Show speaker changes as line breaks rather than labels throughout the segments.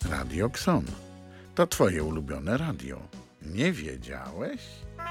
Radio Kson. To twoje ulubione radio. Nie wiedziałeś?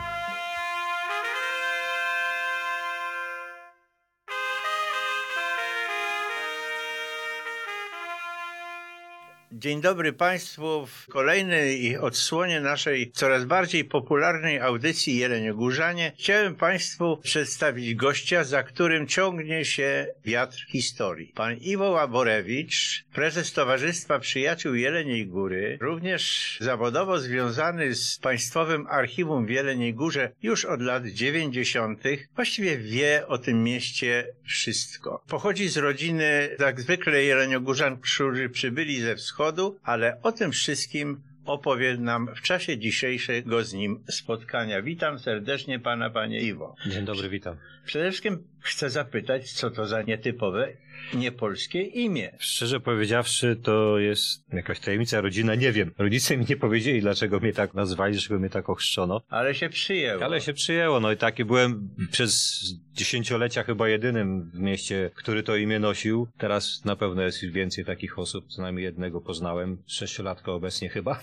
Dzień dobry Państwu w kolejnej odsłonie naszej coraz bardziej popularnej audycji Jeleniogórzanie. Chciałem Państwu przedstawić gościa, za którym ciągnie się wiatr historii. Pan Iwo Łaborewicz, prezes Towarzystwa Przyjaciół Jeleniej Góry, również zawodowo związany z Państwowym Archiwum w Jeleniej Górze już od lat 90. Właściwie wie o tym mieście wszystko. Pochodzi z rodziny, jak zwykle, jeleniogórzan, którzy przybyli ze wschodu, ale o tym wszystkim opowie nam w czasie dzisiejszego z nim spotkania. Witam serdecznie pana, panie Iwo.
Dzień dobry, witam.
Przede wszystkim chcę zapytać, co to za nietypowe, niepolskie imię?
Szczerze powiedziawszy, to jest jakaś tajemnica rodzina, nie wiem. Rodzice mi nie powiedzieli, dlaczego mnie tak nazwali, dlaczego mnie tak ochrzczono.
Ale się przyjęło.
No i taki byłem przez dziesięciolecia chyba jedynym w mieście, który to imię nosił. Teraz na pewno jest już więcej takich osób, co najmniej jednego poznałem. 6-latka obecnie chyba.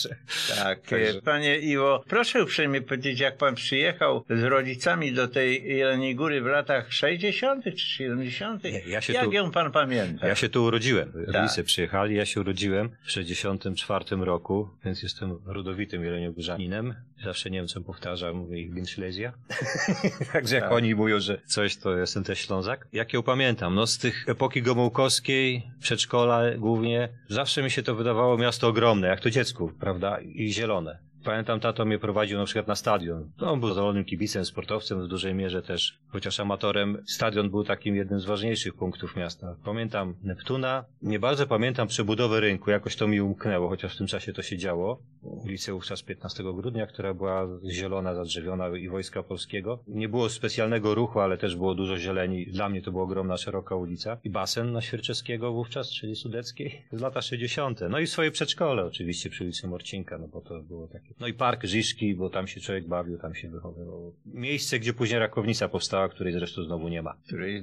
Także...
Panie Iwo, proszę uprzejmie powiedzieć, jak pan przyjechał z rodzicami do tej Jeleniej Góry w latach 60. czy 70. Jak ją pan pamięta?
Ja się tu urodziłem. Rodzice przyjechali, ja się urodziłem w 64 roku, więc jestem rodowitym jeleniogórzaninem. Zawsze Niemcom powtarzam, mówię ich Silesia. Także jak oni mówią, że coś, to jestem też Ślązak. Jak ją pamiętam? No z tych epoki gomułkowskiej, przedszkola głównie, zawsze mi się to wydawało miasto ogromne, jak to dziecku, prawda? I zielone. Pamiętam, tato mnie prowadził na przykład na stadion. No, on był zadowolonym kibicem, sportowcem w dużej mierze też, chociaż amatorem. Stadion był takim jednym z ważniejszych punktów miasta. Pamiętam Neptuna. Nie bardzo pamiętam przebudowę rynku, jakoś to mi umknęło, chociaż w tym czasie to się działo. Ulica wówczas 15 grudnia, która była zielona, zadrzewiona i Wojska Polskiego. Nie było specjalnego ruchu, ale też było dużo zieleni. Dla mnie to była ogromna, szeroka ulica. I basen na Świerczewskiego wówczas, czyli Sudeckiej, z lata 60. No i swoje przedszkole oczywiście przy ulicy Morcinka, no bo to było takie. No i park Rzyszki, bo tam się człowiek bawił, tam się wychowywał. Miejsce, gdzie później Rakownica powstała, której zresztą znowu nie ma.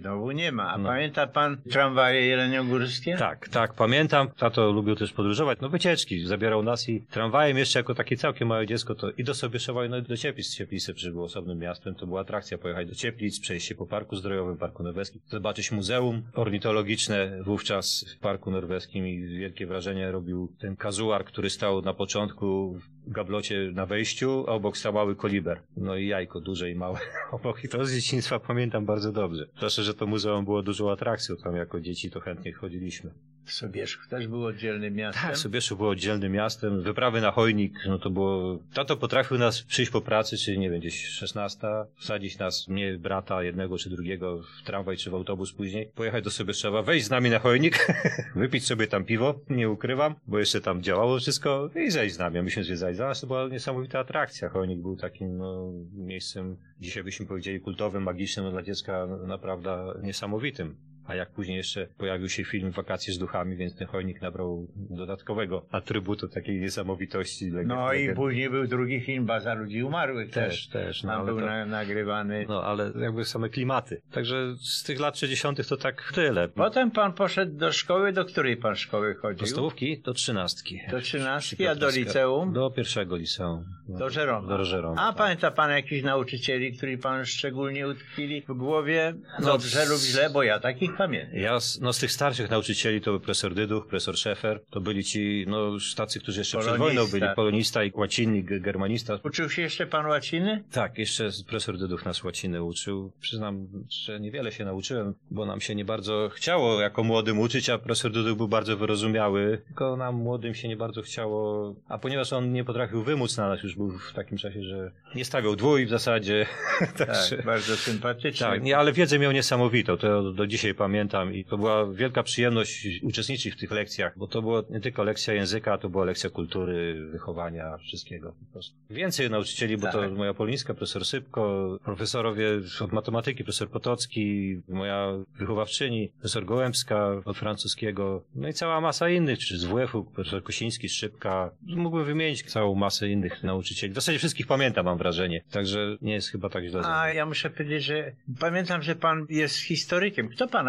A pamięta pan tramwaje jeleniogórskie?
Tak, pamiętam. Tato lubił też podróżować. No wycieczki. Zabierał nas i tramwajem jeszcze jako takie całkiem małe dziecko to i do Sobieszowa, no i do Cieplic. Cieplice przecież było osobnym miastem. To była atrakcja pojechać do Cieplic, przejść się po Parku Zdrojowym, Parku Norweskim, zobaczyć muzeum ornitologiczne wówczas w Parku Norweskim i wielkie wrażenie robił ten kazuar, który stał na początku w gablocie na wejściu, a obok stał mały koliber. No i jajko duże i małe obok. I to z dzieciństwa pamiętam bardzo dobrze. Proszę, że to muzeum było dużą atrakcją. Tam jako dzieci to chętnie chodziliśmy.
Sobieszów też był oddzielnym miastem?
Tak, Sobieszów był oddzielnym miastem. Wyprawy na Chojnik, no to było... Tato potrafił nas przyjść po pracy, czyli nie wiem, gdzieś 16, wsadzić nas, mnie, brata, jednego czy drugiego w tramwaj czy w autobus później, pojechać do Sobieszowa, wejść z nami na Chojnik, wypić sobie tam piwo, nie ukrywam, bo jeszcze tam działało wszystko i zejść z nami. Myśmy zwiedzali. Dla nas to była niesamowita atrakcja. Chojnik był takim miejscem, dzisiaj byśmy powiedzieli kultowym, magicznym, dla dziecka naprawdę niesamowitym. A jak później jeszcze pojawił się film Wakacje z duchami, więc ten Chojnik nabrał dodatkowego atrybutu takiej niesamowitości.
I później był drugi film Baza ludzi umarłych też.
No,
był nagrywany.
No ale jakby same klimaty. Także z tych lat 60. to tak tyle.
Potem pan poszedł do szkoły. Do której pan szkoły chodził?
Do stołówki? Do 13.
Do 13, a do liceum?
Do pierwszego liceum.
Do Żeroma. A pamięta pan jakichś nauczycieli, którzy pan szczególnie utkwili w głowie? Dobrze lub źle, bo ja takich pamiętam.
Z tych starszych nauczycieli to był profesor Dyduch, profesor Szefer, to byli ci, już tacy, którzy jeszcze przed wojną byli, polonista i łacinnik, germanista.
Uczył się jeszcze pan łaciny?
Tak, jeszcze profesor Dyduch nas łaciny uczył. Przyznam, że niewiele się nauczyłem, bo nam się nie bardzo chciało jako młodym uczyć, a profesor Dyduch był bardzo wyrozumiały, tylko nam młodym się nie bardzo chciało, a ponieważ on nie potrafił wymóc na nas, już był w takim czasie, że nie stawiał dwój w zasadzie.
Tak, bardzo sympatyczny.
Tak, ale wiedzę miał niesamowitą, to do dzisiaj pamiętam i to była wielka przyjemność uczestniczyć w tych lekcjach, bo to była nie tylko lekcja języka, to była lekcja kultury, wychowania, wszystkiego po prostu. Więcej nauczycieli, bo to moja poloniska, profesor Sypko, profesorowie od matematyki, profesor Potocki, moja wychowawczyni, profesor Gołębska od francuskiego, no i cała masa innych, czy z WF-u, profesor Kosiński, Szczypka. Mógłbym wymienić całą masę innych nauczycieli. W zasadzie wszystkich pamiętam, mam wrażenie, także nie jest chyba tak źle.
Ja muszę powiedzieć, że pamiętam, że pan jest historykiem. Kto pana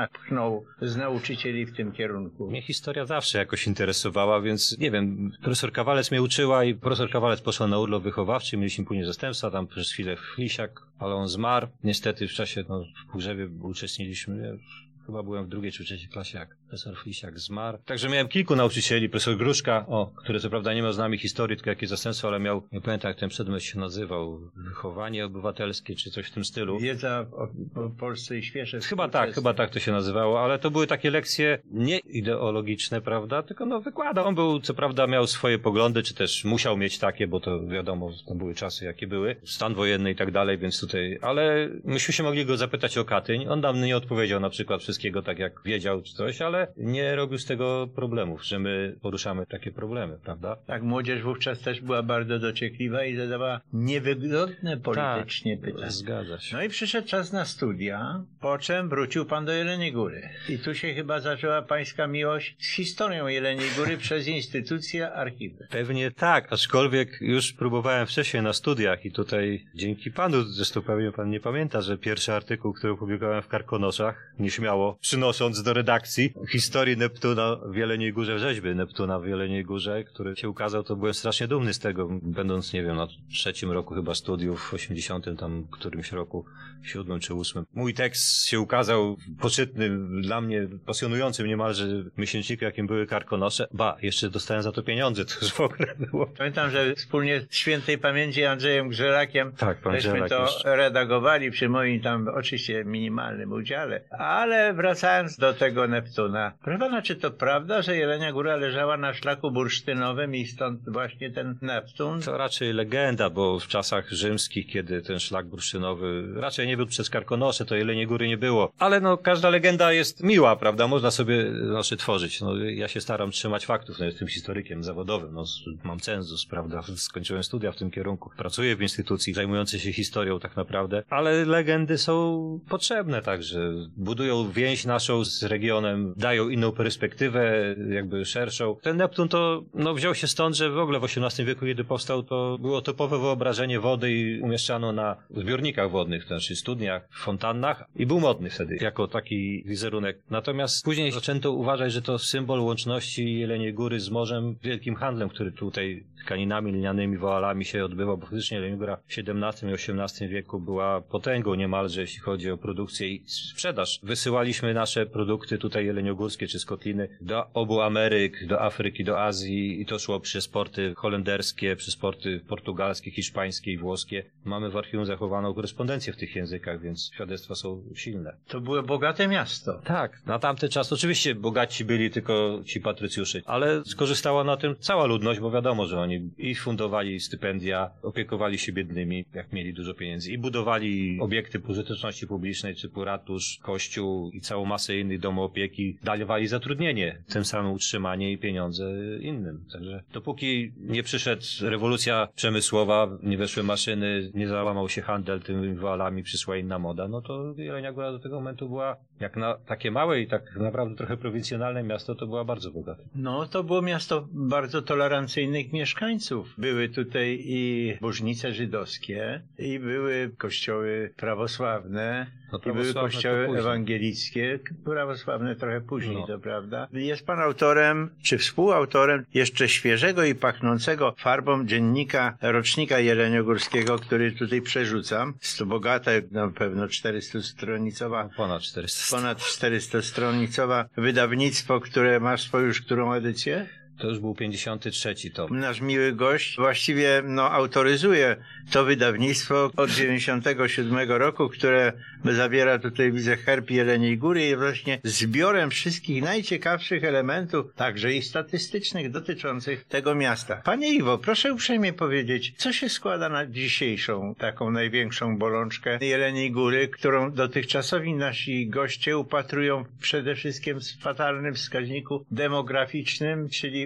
pchnął z nauczycieli w tym kierunku?
Mnie historia zawsze jakoś interesowała, więc nie wiem, profesor Kawalec mnie uczyła i profesor Kawalec poszła na urlop wychowawczy, mieliśmy później zastępstwa, tam przez chwilę Flisiak, ale on zmarł. Niestety w czasie, w pogrzebie uczestniczyliśmy. Chyba byłem w drugiej czy trzeciej klasie, jak profesor Flisiak zmarł. Także miałem kilku nauczycieli, profesor Gruszka, który co prawda nie miał z nami historii, tylko jakieś zastępstwo, ale miał, nie pamiętam jak ten przedmiot się nazywał, wychowanie obywatelskie, czy coś w tym stylu.
Wiedza o Polsce i świeże.
Chyba tak to się nazywało, ale to były takie lekcje nie ideologiczne, prawda, tylko wykładał. On był, co prawda miał swoje poglądy, czy też musiał mieć takie, bo to wiadomo, to były czasy jakie były, stan wojenny i tak dalej, więc tutaj, ale myśmy się mogli go zapytać o Katyń, on nam nie odpowiedział na przykład wszystkiego tak jak wiedział czy coś, ale nie robił z tego problemów, że my poruszamy takie problemy, prawda?
Tak, młodzież wówczas też była bardzo dociekliwa i zadawała niewygodne politycznie pytania.
Zgadza się.
No i przyszedł czas na studia, po czym wrócił pan do Jeleniej Góry. I tu się chyba zaczęła pańska miłość z historią Jeleniej Góry przez instytucję archiwum.
Pewnie tak, aczkolwiek już próbowałem wcześniej na studiach i tutaj dzięki panu, zresztą pewnie pan nie pamięta, że pierwszy artykuł, który opublikowałem w Karkonoszach, nieśmiało przynosząc do redakcji historii Neptuna w Jeleniej Górze, w rzeźby Neptuna w Jeleniej Górze, który się ukazał, to byłem strasznie dumny z tego, będąc, nie wiem, na 3. roku chyba studiów, w 80 tam którymś roku, 7 czy 8. Mój tekst się ukazał w poczytnym, dla mnie pasjonującym niemalże miesięczniku, jakim były Karkonosze. Jeszcze dostałem za to pieniądze, to już w ogóle było.
Pamiętam, że wspólnie z świętej pamięci Andrzejem Grzelakiem myśmy to redagowali przy moim tam oczywiście minimalnym udziale. Ale wracając do tego Neptuna. Proszę pana, czy to prawda, że Jelenia Góra leżała na szlaku bursztynowym i stąd właśnie ten Neptun?
To raczej legenda, bo w czasach rzymskich, kiedy ten szlak bursztynowy raczej nie był przez Karkonosze, to Jeleniej Góry nie było. Ale każda legenda jest miła, prawda? Można sobie tworzyć. Ja się staram trzymać faktów. Jestem historykiem zawodowym. Mam cenzus, prawda? Skończyłem studia w tym kierunku. Pracuję w instytucji zajmującej się historią tak naprawdę. Ale legendy są potrzebne także. Budują więź naszą z regionem, dają inną perspektywę, jakby szerszą. Ten Neptun to wziął się stąd, że w ogóle w XVIII wieku, kiedy powstał, to było topowe wyobrażenie wody i umieszczano na zbiornikach wodnych, to znaczy studniach, fontannach i był modny wtedy, jako taki wizerunek. Natomiast później zaczęto uważać, że to symbol łączności Jeleniej Góry z morzem, wielkim handlem, który tutaj tkaninami, lnianymi, woalami się odbywał, bo faktycznie Jelenia Góra w XVII i XVIII wieku była potęgą niemalże, jeśli chodzi o produkcję i sprzedaż. Wysyłaliśmy nasze produkty tutaj jeleniogórskie czy z Kotliny do obu Ameryk, do Afryki, do Azji i to szło przez porty holenderskie, przez porty portugalskie, hiszpańskie i włoskie. Mamy w archiwum zachowaną korespondencję w tych językach, więc świadectwa są silne.
To było bogate miasto.
Tak, na tamty czas oczywiście bogaci byli tylko ci patrycjusze, ale skorzystała na tym cała ludność, bo wiadomo, że oni i fundowali stypendia, opiekowali się biednymi, jak mieli dużo pieniędzy, i budowali obiekty pożyteczności publicznej, typu ratusz, kościół i całą masę innych domów opieki, dawali zatrudnienie, tym samym utrzymanie i pieniądze innym. Także dopóki nie przyszedł rewolucja przemysłowa, nie weszły maszyny, nie załamał się handel tymi woalami, przyszła inna moda, to Jelenia Góra do tego momentu była, jak na takie małe i tak naprawdę trochę prowincjonalne miasto, to była bardzo bogata.
To było miasto bardzo tolerancyjnych mieszkańców. Były tutaj i bożnice żydowskie, i były kościoły prawosławne, i były kościoły ewangelickie, prawosławne trochę później, to prawda. Jest pan autorem, czy współautorem jeszcze świeżego i pachnącego farbą dziennika rocznika jeleniogórskiego, który tutaj przerzucam. Jest to bogate, na pewno 400-stronicowa.
Ponad 400.
Ponad 400-stronicowa wydawnictwo, które ma swoją już którą edycję?
To już był 53 tom.
Nasz miły gość właściwie autoryzuje to wydawnictwo od 97 roku, które zawiera tutaj, widzę, herb Jeleniej Góry i właśnie zbiorem wszystkich najciekawszych elementów, także i statystycznych, dotyczących tego miasta. Panie Iwo, proszę uprzejmie powiedzieć, co się składa na dzisiejszą taką największą bolączkę Jeleniej Góry, którą dotychczasowi nasi goście upatrują przede wszystkim w fatalnym wskaźniku demograficznym, czyli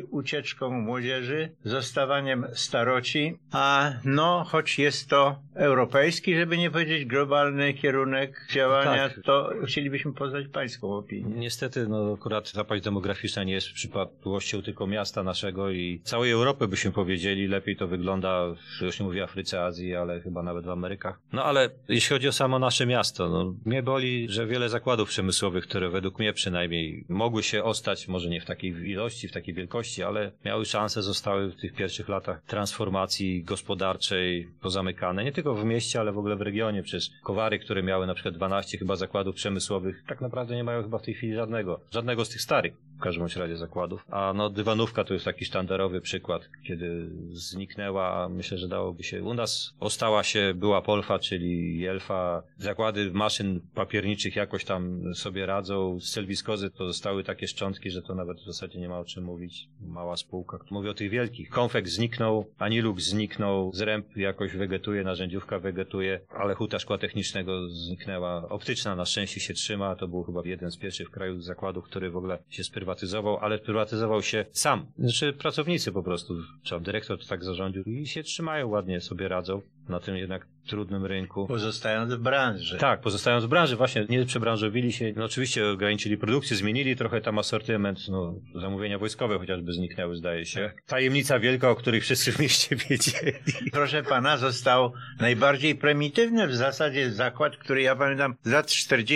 raczej ucieczką młodzieży, zostawaniem staroci, a no, choć jest to europejski, żeby nie powiedzieć globalny kierunek działania,
Tak.
to chcielibyśmy poznać pańską opinię.
Niestety, no akurat zapaść demograficzna nie jest przypadłością tylko miasta naszego i całej Europy byśmy powiedzieli. Lepiej to wygląda, już nie mówię Afryce, Azji, ale chyba nawet w Amerykach. No ale jeśli chodzi o samo nasze miasto, no mnie boli, że wiele zakładów przemysłowych, które według mnie przynajmniej mogły się ostać, może nie w takiej ilości, w takiej wielkości, ale miały szansę, zostały w tych pierwszych latach transformacji gospodarczej pozamykane. Nie tylko w mieście, ale w ogóle w regionie. Przez Kowary, które miały na przykład 12 chyba zakładów przemysłowych, tak naprawdę nie mają chyba w tej chwili żadnego z tych starych, w każdym razie zakładów. A no Dywanówka to jest taki sztandarowy przykład, kiedy zniknęła, myślę, że dałoby się, u nas ostała się była Polfa, czyli Jelfa, zakłady maszyn papierniczych jakoś tam sobie radzą, z Selwiskozy to zostały takie szczątki, że to nawet w zasadzie nie ma o czym mówić, mała spółka. Mówię o tych wielkich. Konfekt zniknął, Aniluk zniknął, Zręb jakoś wegetuje, narzędziówka wegetuje, ale Huta Szkła Technicznego zniknęła. Optyczna na szczęście się trzyma, to był chyba jeden z pierwszych w kraju zakładów, który w ogóle się sprywatyzował, ale sprywatyzował się sam. Znaczy pracownicy po prostu, czy tam dyrektor to tak zarządził i się trzymają, ładnie sobie radzą na tym jednak trudnym rynku.
Pozostając w branży.
Tak, pozostając w branży, właśnie nie przebranżowili się, no oczywiście ograniczyli produkcję, zmienili trochę tam asortyment, no zamówienia wojskowe chociażby zniknęły, zdaje się. Tajemnica wielka, o której wszyscy w mieście wiedzieli.
Proszę pana, został najbardziej prymitywny w zasadzie zakład, który ja pamiętam z lat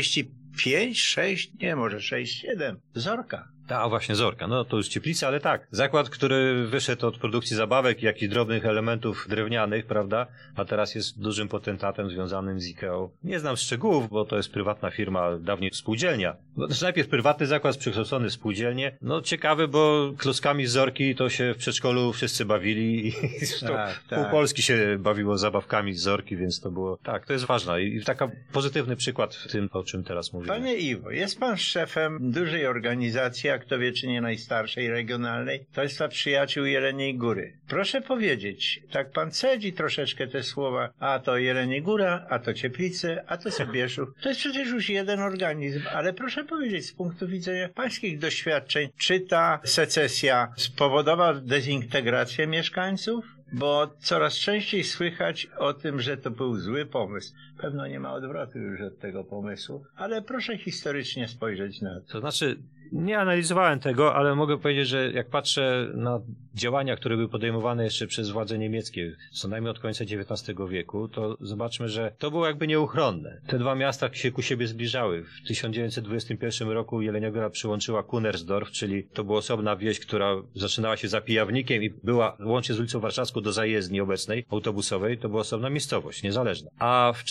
45, 6, nie, może 6, 7. Zorka.
A właśnie Zorka, no to już Cieplice, ale tak. Zakład, który wyszedł od produkcji zabawek i jakichś drobnych elementów drewnianych, prawda? A teraz jest dużym potentatem związanym z IKEA. Nie znam szczegółów, bo to jest prywatna firma, dawniej spółdzielnia. No, znaczy najpierw prywatny zakład przekształcony w spółdzielnię. No ciekawy, bo klockami z Zorki to się w przedszkolu wszyscy bawili i pół Polski się bawiło zabawkami z Zorki, więc to było... Tak, to jest ważne i taka pozytywny przykład w tym, o czym teraz mówimy.
Panie Iwo, jest pan szefem dużej organizacji, a kto wie, czy nie najstarszej, regionalnej, Towarzystwa Przyjaciół Jeleniej Góry. Proszę powiedzieć, tak pan cedzi troszeczkę te słowa, a to Jeleniej Góra, a to Cieplice, a to Sobieszów. To jest przecież już jeden organizm, ale proszę powiedzieć z punktu widzenia pańskich doświadczeń, czy ta secesja spowodowała dezintegrację mieszkańców? Bo coraz częściej słychać o tym, że to był zły pomysł. Pewno nie ma odwrotu już od tego pomysłu, ale proszę historycznie spojrzeć na to.
To znaczy, nie analizowałem tego, ale mogę powiedzieć, że jak patrzę na działania, które były podejmowane jeszcze przez władze niemieckie, co najmniej od końca XIX wieku, to zobaczmy, że to było jakby nieuchronne. Te dwa miasta się ku siebie zbliżały. W 1921 roku Jelenia Góra przyłączyła Kunersdorf, czyli to była osobna wieś, która zaczynała się za Pijawnikiem i była łącznie z ulicą Warszawską do zajezdni obecnej, autobusowej, to była osobna miejscowość, niezależna. A w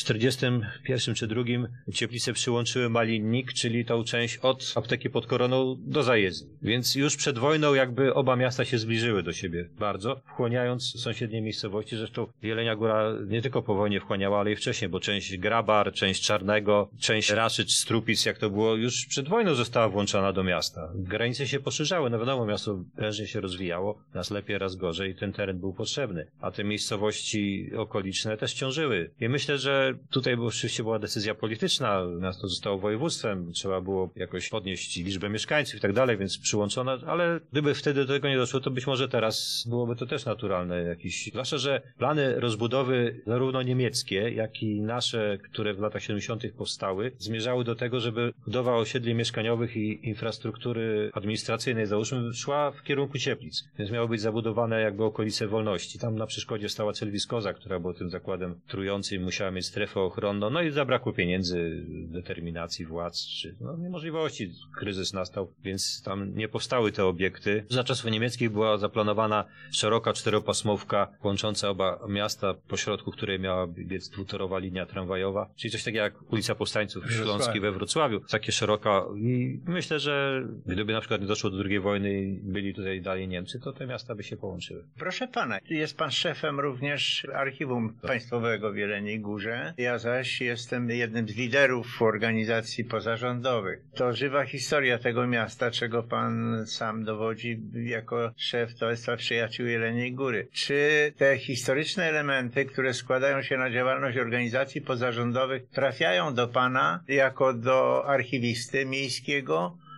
1941 czy 1942 Cieplice przyłączyły Malinnik, czyli tą część od apteki pod Koroną do zajezdni. Więc już przed wojną jakby oba miasta się zbliżyły do siebie bardzo, wchłaniając sąsiednie miejscowości. Zresztą Jelenia Góra nie tylko po wojnie wchłaniała, ale i wcześniej, bo część Grabar, część Czarnego, część Raszyc, Strupic, jak to było, już przed wojną została włączona do miasta. Granice się poszerzały, no wiadomo, miasto prężnie się rozwijało, raz lepiej, raz gorzej i ten teren był potrzebny. A te miejscowości okoliczne też ciążyły. I myślę, że tutaj oczywiście była decyzja polityczna, miasto zostało województwem, trzeba było jakoś podnieść liczbę mieszkańców i tak dalej, więc przyłączono, ale gdyby wtedy do tego nie doszło, to być może teraz byłoby to też naturalne jakieś. Zwłaszcza, że plany rozbudowy zarówno niemieckie, jak i nasze, które w latach 70. powstały, zmierzały do tego, żeby budowa osiedli mieszkaniowych i infrastruktury administracyjnej, załóżmy, szła w kierunku Cieplic. Więc miały być zabudowane jakby okolice wolności. Tam na przeszkodzie stała Selwiskoza, która była tym zakładem trującym, musiała mieć strefę ochronną, no i zabrakło pieniędzy, determinacji władz, czy niemożliwości. Kryzys nastał, więc tam nie powstały te obiekty. Za czasów niemieckich była zaplanowana szeroka czteropasmówka łącząca oba miasta, po środku której miała biec dwutorowa linia tramwajowa, czyli coś takiego jak ulica Powstańców Śląskich we Wrocławiu. Takie szeroka i myślę, że gdyby na przykład nie doszło do II wojny i byli tutaj dalej Niemcy, to te miasta by się połączyły.
Proszę pana, jest pan szefem również Archiwum Państwowego w Jeleniej Górze. Ja zaś jestem jednym z liderów organizacji pozarządowych. To żywa historia tego miasta, czego pan sam dowodzi jako szef Towarzystwa Przyjaciół Jeleniej Góry. Czy te historyczne elementy, które składają się na działalność organizacji pozarządowych, trafiają do pana jako do archiwisty miejskiego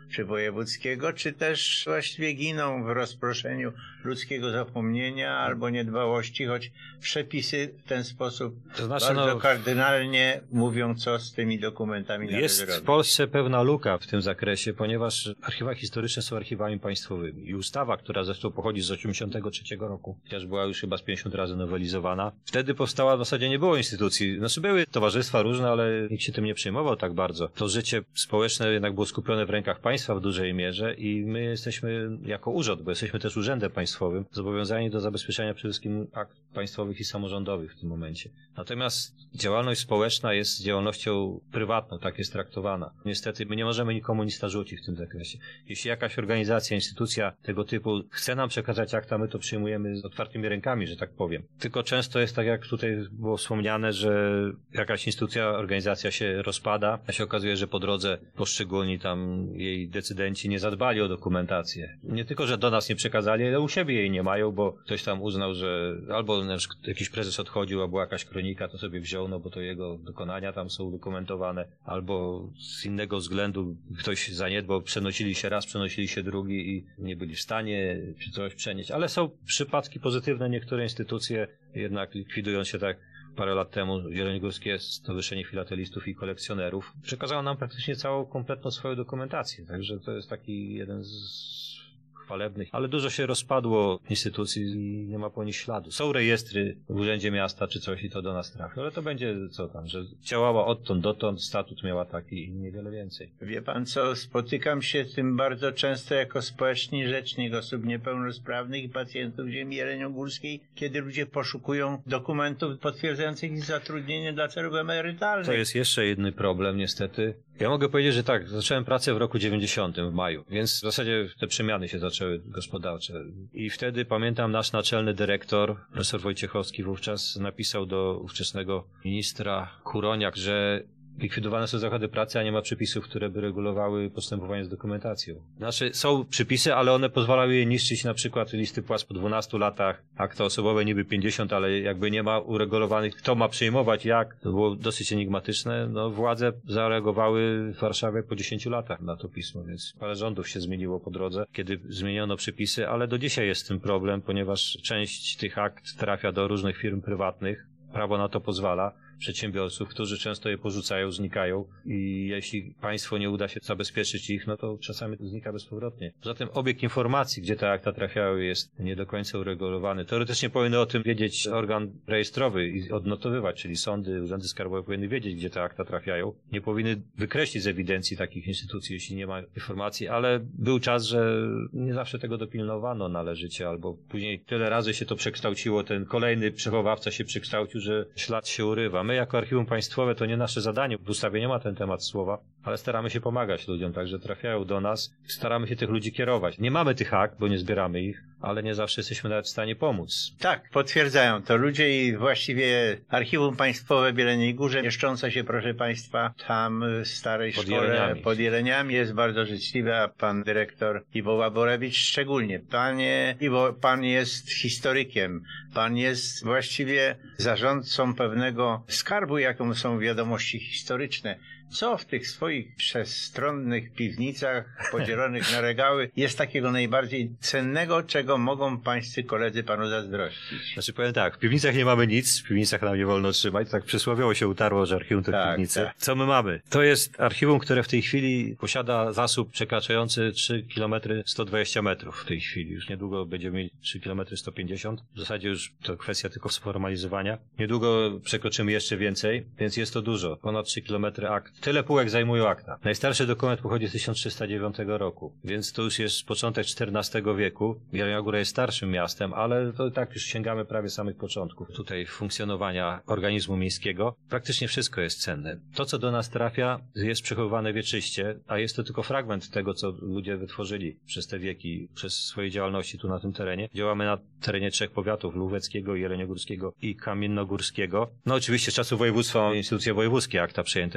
czy wojewódzkiego, czy też właściwie giną w rozproszeniu ludzkiego zapomnienia albo niedbałości, choć przepisy w ten sposób bardzo kardynalnie mówią, co z tymi dokumentami należy robić.
Jest w Polsce pewna luka w tym zakresie, ponieważ archiwa historyczne są archiwami państwowymi i ustawa, która zresztą pochodzi z 1983 roku, chociaż była już chyba z 50 razy nowelizowana, wtedy powstała, w zasadzie nie było instytucji, znaczy były towarzystwa różne, ale nikt się tym nie przejmował tak bardzo. To życie społeczne jednak było skupione w rękach państwa w dużej mierze i my jesteśmy jako urząd, bo jesteśmy też urzędem państwowym, zobowiązani do zabezpieczania przede wszystkim akt państwowych i samorządowych w tym momencie. Natomiast działalność społeczna jest działalnością prywatną, tak jest traktowana. Niestety my nie możemy nikomu nic narzucić w tym zakresie. Jeśli jakaś organizacja, instytucja tego typu chce nam przekazać akta, my to przyjmujemy z otwartymi rękami, że tak powiem. Tylko często jest tak, jak tutaj było wspomniane, że jakaś instytucja, organizacja się rozpada, a się okazuje, że po drodze poszczególni tam jej decydenci nie zadbali o dokumentację. Nie tylko, że do nas nie przekazali, ale u siebie jej nie mają, bo ktoś tam uznał, że albo jakiś prezes odchodził, a była jakaś kronika, to sobie wziął, no bo to jego dokonania tam są udokumentowane, albo z innego względu ktoś zaniedbał, przenosili się raz, przenosili się drugi i nie byli w stanie czy coś przenieść. Ale są przypadki pozytywne, niektóre instytucje jednak likwidują się tak. Parę lat temu Jeleniogórskie Stowarzyszenie Filatelistów i Kolekcjonerów przekazało nam praktycznie całą, kompletną swoją dokumentację. Także to jest taki jeden z chwalebnych. Ale dużo się rozpadło instytucji i nie ma po nich śladu. Są rejestry w Urzędzie Miasta czy coś i to do nas trafi, ale to będzie co tam, że działała odtąd dotąd, statut miała taki i niewiele więcej.
Wie pan co, spotykam się z tym bardzo często jako społeczny rzecznik osób niepełnosprawnych i pacjentów ziemi jeleniogórskiej, kiedy ludzie poszukują dokumentów potwierdzających ich zatrudnienie dla celów emerytalnych.
To jest jeszcze jeden problem niestety. Ja mogę powiedzieć, że tak, zacząłem pracę w roku 90 w maju, więc w zasadzie te przemiany się zaczęły gospodarcze. I wtedy pamiętam nasz naczelny dyrektor, profesor Wojciechowski wówczas napisał do ówczesnego ministra Kuroniak, że likwidowane są zakłady pracy, a nie ma przepisów, które by regulowały postępowanie z dokumentacją. Znaczy, są przepisy, ale one pozwalały je niszczyć, na przykład listy płac po 12 latach, akta osobowe niby 50, ale jakby nie ma uregulowanych, kto ma przyjmować, jak. To było dosyć enigmatyczne. No, władze zareagowały w Warszawie po 10 latach na to pismo, więc parę rządów się zmieniło po drodze, kiedy zmieniono przepisy, ale do dzisiaj jest z tym problem, ponieważ część tych akt trafia do różnych firm prywatnych. Prawo na to pozwala. Przedsiębiorców, którzy często je porzucają, znikają i jeśli państwo nie uda się zabezpieczyć ich, no to czasami znika bezpowrotnie. Poza tym obieg informacji, gdzie te akta trafiały, jest nie do końca uregulowany. Teoretycznie powinny o tym wiedzieć organ rejestrowy i odnotowywać, czyli sądy, urzędy skarbowe powinny wiedzieć, gdzie te akta trafiają. Nie powinny wykreślić z ewidencji takich instytucji, jeśli nie ma informacji, ale był czas, że nie zawsze tego dopilnowano należycie, albo później tyle razy się to przekształciło, ten kolejny przechowawca się przekształcił, że ślad się urywa. My jako Archiwum Państwowe to nie nasze zadanie, w ustawie nie ma ten temat słowa, ale staramy się pomagać ludziom, także trafiają do nas, staramy się tych ludzi kierować. Nie mamy tych akt, bo nie zbieramy ich, ale nie zawsze jesteśmy nawet w stanie pomóc.
Tak, potwierdzają to ludzie i właściwie Archiwum Państwowe w Jeleniej Górze, mieszczące się, proszę Państwa, tam w starej szkole pod Jeleniami, jest bardzo życzliwe, a pan dyrektor Iwo Łaborewicz szczególnie. Panie Iwo, pan jest historykiem, pan jest właściwie zarządcą pewnego skarbu, jaką są wiadomości historyczne. Co w tych swoich przestronnych piwnicach podzielonych na regały jest takiego najbardziej cennego, czego mogą pańscy koledzy panu zazdrościć?
Znaczy powiem tak, w piwnicach nie mamy nic, w piwnicach nam nie wolno trzymać, tak przysłowiowo się utarło, że archiwum to piwnice. Tak. Co my mamy? To jest archiwum, które w tej chwili posiada zasób przekraczający 3 km 120 metrów w tej chwili. Już niedługo będziemy mieli 3 km 150. W zasadzie już to kwestia tylko sformalizowania. Niedługo przekroczymy jeszcze więcej, więc jest to dużo. Ponad 3 km akt. Tyle półek zajmują akta. Najstarszy dokument pochodzi z 1309 roku, więc to już jest początek XIV wieku. Jelenia Góra jest starszym miastem, ale to tak już sięgamy prawie samych początków tutaj funkcjonowania organizmu miejskiego. Praktycznie wszystko jest cenne. To, co do nas trafia, jest przechowywane wieczyście, a jest to tylko fragment tego, co ludzie wytworzyli przez te wieki, przez swoje działalności tu na tym terenie. Działamy na terenie 3 powiatów, Lóweckiego, Jeleniogórskiego i Kamiennogórskiego. No oczywiście z czasów województwa instytucje wojewódzkie, akta przejęte po nich.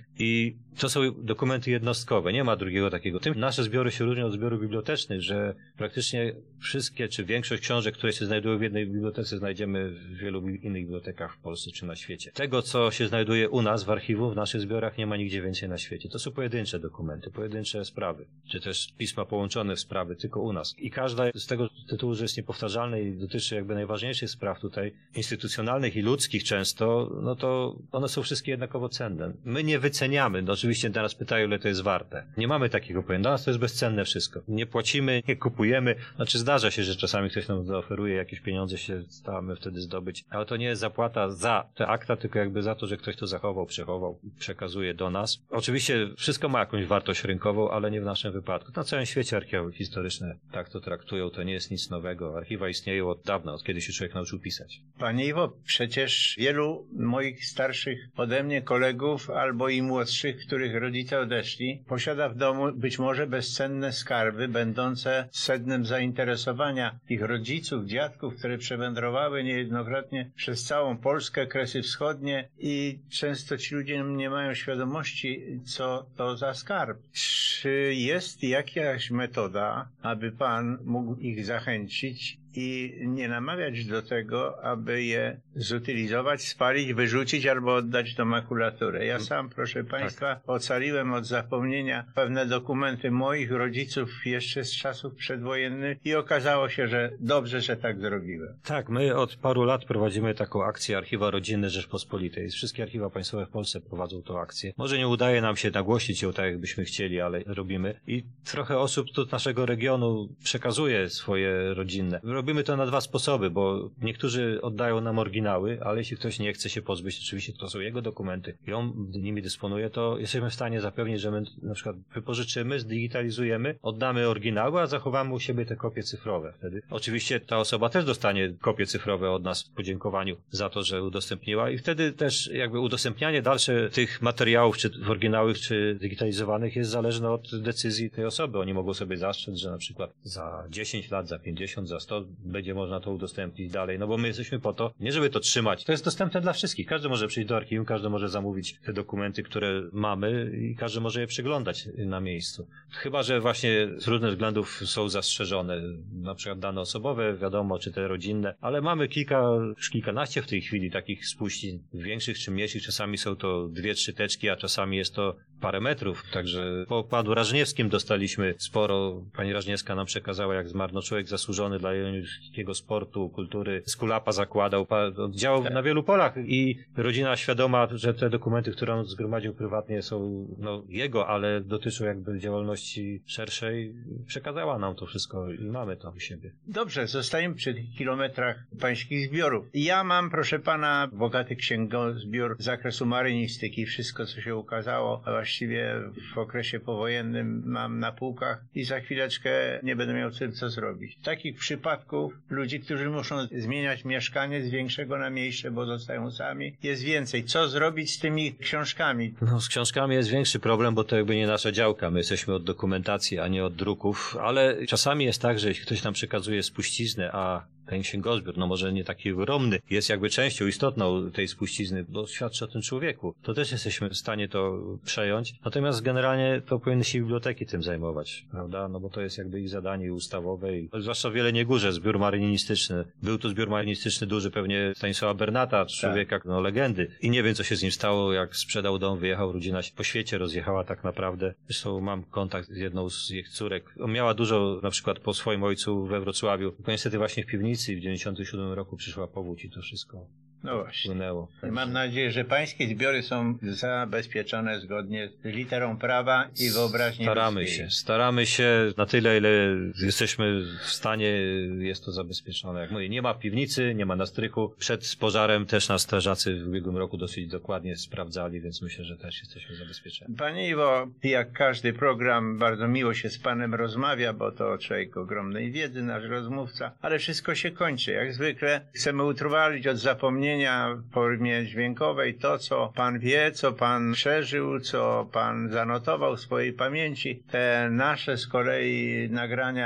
I to są dokumenty jednostkowe, nie ma drugiego takiego. Tym nasze zbiory się różnią od zbiorów bibliotecznych, że praktycznie wszystkie, czy większość książek, które się znajdują w jednej bibliotece, znajdziemy w wielu innych bibliotekach w Polsce czy na świecie. Tego, co się znajduje u nas w archiwum, w naszych zbiorach, nie ma nigdzie więcej na świecie. To są pojedyncze dokumenty, pojedyncze sprawy, czy też pisma połączone w sprawy, tylko u nas. I każda z tego tytułu, że jest niepowtarzalne i dotyczy jakby najważniejszych spraw tutaj, instytucjonalnych i ludzkich często, no to one są wszystkie jednakowo cenne. My nie wyceniamy, no oczywiście teraz pytają, ile to jest warte. Nie mamy takiego pojęcia. Dla nas to jest bezcenne wszystko. Nie płacimy, nie kupujemy. Znaczy zdarza się, że czasami ktoś nam zaoferuje jakieś pieniądze, się staramy wtedy zdobyć. Ale to nie jest zapłata za te akta, tylko jakby za to, że ktoś to zachował, przechował i przekazuje do nas. Oczywiście wszystko ma jakąś wartość rynkową, ale nie w naszym wypadku. Na całym świecie archiwa historyczne tak to traktują. To nie jest nic nowego. Archiwa istnieją od dawna, od kiedy się człowiek nauczył pisać.
Panie Iwo, przecież wielu moich starszych ode mnie kolegów albo i młodszych, których rodzice odeszli, posiada w domu być może bezcenne skarby, będące sednem zainteresowania ich rodziców, dziadków, które przewędrowały niejednokrotnie przez całą Polskę, Kresy Wschodnie i często ci ludzie nie mają świadomości, co to za skarb. Czy jest jakaś metoda, aby pan mógł ich zachęcić i nie namawiać do tego, aby je zutylizować, spalić, wyrzucić albo oddać do makulatury? Ja sam, proszę państwa, ocaliłem od zapomnienia pewne dokumenty moich rodziców jeszcze z czasów przedwojennych i okazało się, że dobrze, że tak zrobiłem.
Tak, my od paru lat prowadzimy taką akcję Archiwa Rodzinne Rzeczpospolitej. Wszystkie archiwa państwowe w Polsce prowadzą tą akcję. Może nie udaje nam się nagłościć ją tak, jakbyśmy chcieli, ale robimy. I trochę osób tu z naszego regionu przekazuje swoje rodzinne. Robimy to na dwa sposoby, bo niektórzy oddają nam oryginały, ale jeśli ktoś nie chce się pozbyć, oczywiście to są jego dokumenty i on nimi dysponuje, to jesteśmy w stanie zapewnić, że my na przykład wypożyczymy, zdigitalizujemy, oddamy oryginały, a zachowamy u siebie te kopie cyfrowe wtedy. Oczywiście ta osoba też dostanie kopie cyfrowe od nas w podziękowaniu za to, że udostępniła i wtedy też jakby udostępnianie dalsze tych materiałów, czy w oryginałach, czy digitalizowanych jest zależne od decyzji tej osoby. Oni mogą sobie zastrzec, że na przykład za 10 lat, za 50, za 100 będzie można to udostępnić dalej, no bo my jesteśmy po to, nie żeby to trzymać. To jest dostępne dla wszystkich. Każdy może przyjść do archiwum, każdy może zamówić te dokumenty, które mamy i każdy może je przeglądać na miejscu. Chyba że właśnie z różnych względów są zastrzeżone, na przykład dane osobowe, wiadomo, czy te rodzinne, ale mamy kilkanaście w tej chwili takich spuścizn, większych czy mniejszych. Czasami są to 2-3 teczki, a czasami jest to parę metrów. Także po panu Rażniewskim dostaliśmy sporo. Pani Rażniewska nam przekazała, jak zmarł człowiek zasłużony dla jeleniowskiego sportu, kultury. Z Kulapa zakładał, działał na wielu polach i rodzina świadoma, że te dokumenty, które on zgromadził prywatnie są jego, ale dotyczą jakby działalności szerszej, przekazała nam to wszystko i mamy to u siebie.
Dobrze, zostajemy przy tych kilometrach pańskich zbiorów. Ja mam, proszę pana, bogaty księgozbiór z zakresu marynistyki. Wszystko, co się ukazało, a właściwie w okresie powojennym mam na półkach i za chwileczkę nie będę miał tym co zrobić. Takich przypadków ludzi, którzy muszą zmieniać mieszkanie z większego na mniejsze, bo zostają sami, jest więcej. Co zrobić z tymi książkami?
No, z książkami jest większy problem, bo to jakby nie nasza działka. My jesteśmy od dokumentacji, a nie od druków, ale czasami jest tak, że jeśli ktoś nam przekazuje spuściznę, a ten księgozbiór, może nie taki ogromny, jest jakby częścią istotną tej spuścizny, bo świadczy o tym człowieku. To też jesteśmy w stanie to przejąć. Natomiast generalnie to powinny się biblioteki tym zajmować, prawda? No bo to jest jakby ich zadanie ustawowe i zwłaszcza w Jeleniej Górze zbiór marynistyczny. Był to zbiór marynistyczny duży pewnie Stanisława Bernata, człowieka, legendy. I nie wiem, co się z nim stało, jak sprzedał dom, wyjechał, rodzina się po świecie rozjechała tak naprawdę. Zresztą mam kontakt z jedną z ich córek. On miała dużo, na przykład po swoim ojcu we Wrocławiu. Tylko niestety właśnie w piwnicy w 97 roku przyszła powódź i to wszystko płynęło.
Mam nadzieję, że pańskie zbiory są zabezpieczone zgodnie z literą prawa i wyobraźnią ludzkiej.
Staramy się na tyle, ile jesteśmy w stanie, jest to zabezpieczone. Jak mówię, nie ma piwnicy, nie ma na strychu. Przed pożarem też nas strażacy w ubiegłym roku dosyć dokładnie sprawdzali, więc myślę, że też jesteśmy zabezpieczeni.
Panie Iwo, jak każdy program, bardzo miło się z panem rozmawia, bo to człowiek ogromnej wiedzy, nasz rozmówca, ale wszystko się kończy. Jak zwykle chcemy utrwalić od zapomnienia w formie dźwiękowej to, co pan wie, co pan przeżył, co pan zanotował w swojej pamięci. Te nasze z kolei nagrania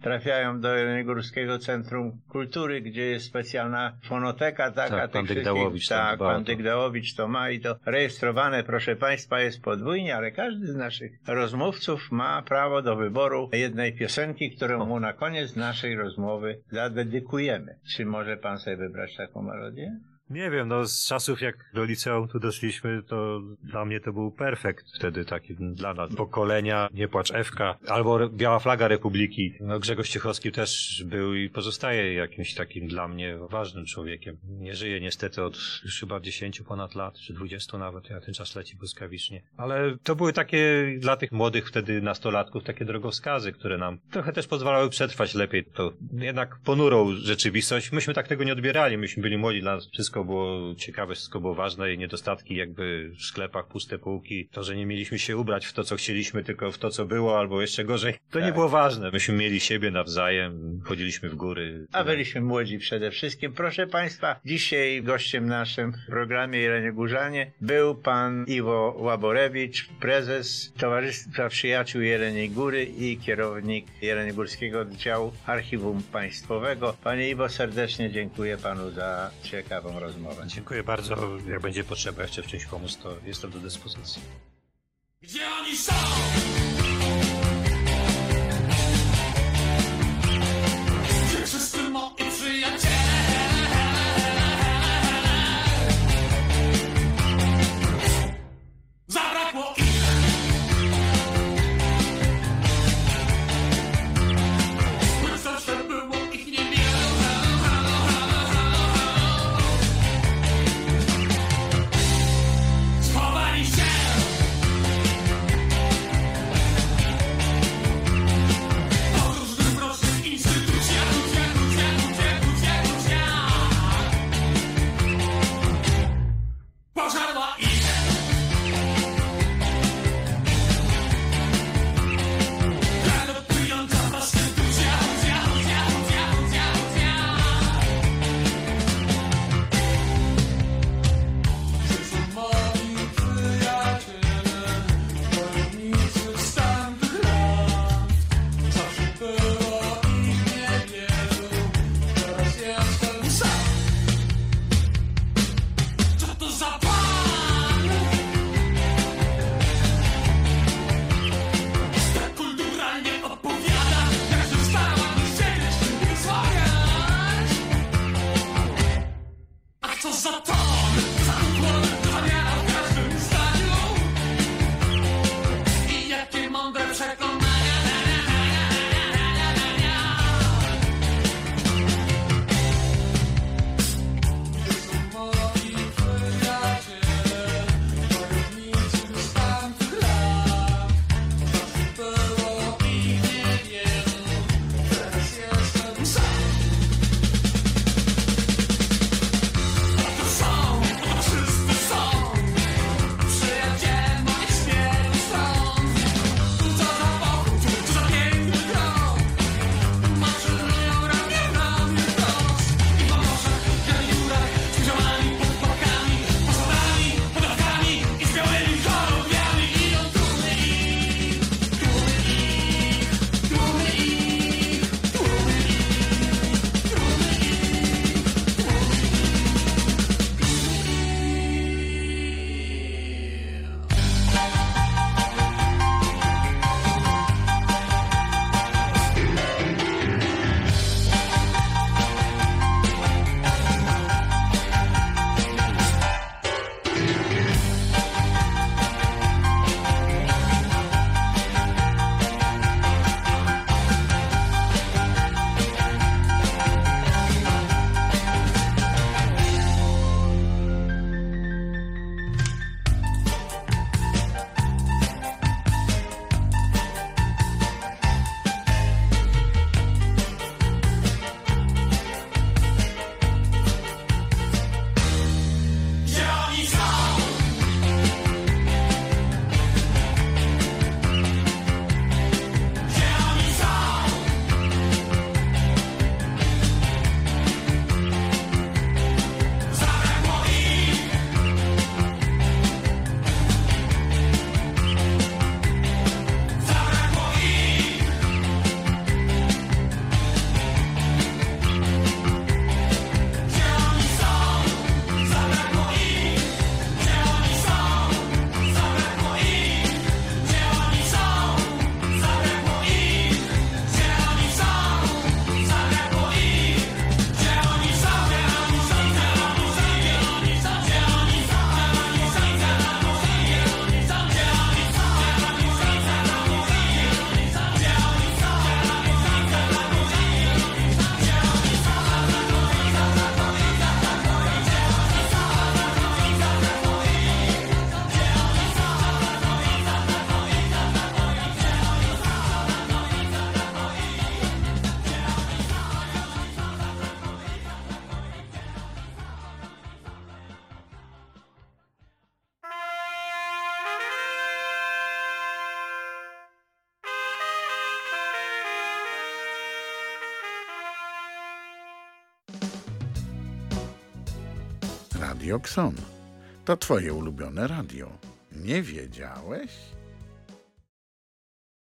trafiają do Jeleniogórskiego Centrum Kultury, gdzie jest specjalna fonoteka,
Tak, pan Dygdałowicz tam
tak,
dba o
pan
to.
Dygdałowicz to ma i to rejestrowane, proszę państwa, jest podwójnie, ale każdy z naszych rozmówców ma prawo do wyboru jednej piosenki, którą mu na koniec naszej rozmowy zadedykujemy. Czy może pan sobie wybrać taką melodię?
Nie wiem, no z czasów jak do liceum tu doszliśmy, to dla mnie to był perfekt wtedy taki dla nas pokolenia, Nie płacz Ewka, albo Biała Flaga Republiki. No Grzegorz Ciechowski też był i pozostaje jakimś takim dla mnie ważnym człowiekiem. Nie żyje niestety od już chyba 10 ponad lat, czy 20 nawet, ja ten czas leci błyskawicznie. Ale to były takie dla tych młodych wtedy nastolatków takie drogowskazy, które nam trochę też pozwalały przetrwać lepiej to jednak ponurą rzeczywistość. Myśmy tak tego nie odbierali, myśmy byli młodzi, dla nas wszystko było ciekawe, wszystko było ważne i niedostatki jakby w sklepach, puste półki, to, że nie mieliśmy się ubrać w to, co chcieliśmy, tylko w to, co było, albo jeszcze gorzej, to nie było ważne. Myśmy mieli siebie nawzajem, chodziliśmy w góry.
A byliśmy młodzi przede wszystkim. Proszę państwa, dzisiaj gościem w naszym programie Jeleniogórzanie był pan Iwo Łaborewicz, prezes Towarzystwa Przyjaciół Jeleniej Góry i kierownik Jeleniogórskiego Oddziału Archiwum Państwowego. Panie Iwo, serdecznie dziękuję panu za ciekawą rozmowę.
Dziękuję bardzo. Jak będzie potrzeba jeszcze w czymś pomóc, to jestem do dyspozycji.
Gdzie oni są? Gdzie wszyscy moi przyjaciele? Zabrakło ich. Zawsze było ich niewiele. Schowali się.
Radio Kson. To twoje ulubione radio. Nie wiedziałeś?